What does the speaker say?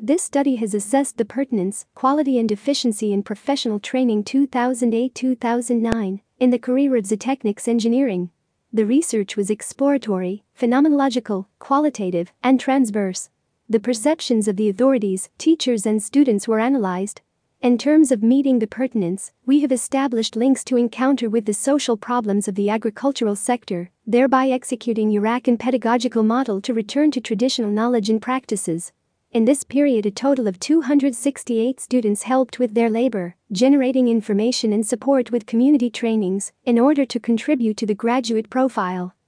This study has assessed the pertinence, quality and efficiency in professional training 2008-2009 in the career of zootechnics engineering. The research was exploratory, phenomenological, qualitative, and transverse. The perceptions of the authorities, teachers and students were analyzed. In terms of meeting the pertinence, we have established links to encounter with the social problems of the agricultural sector, thereby executing Urakan pedagogical model to return to traditional knowledge and practices. In this period, a total of 268 students helped with their labor, generating information and support with community trainings in order to contribute to the graduate profile.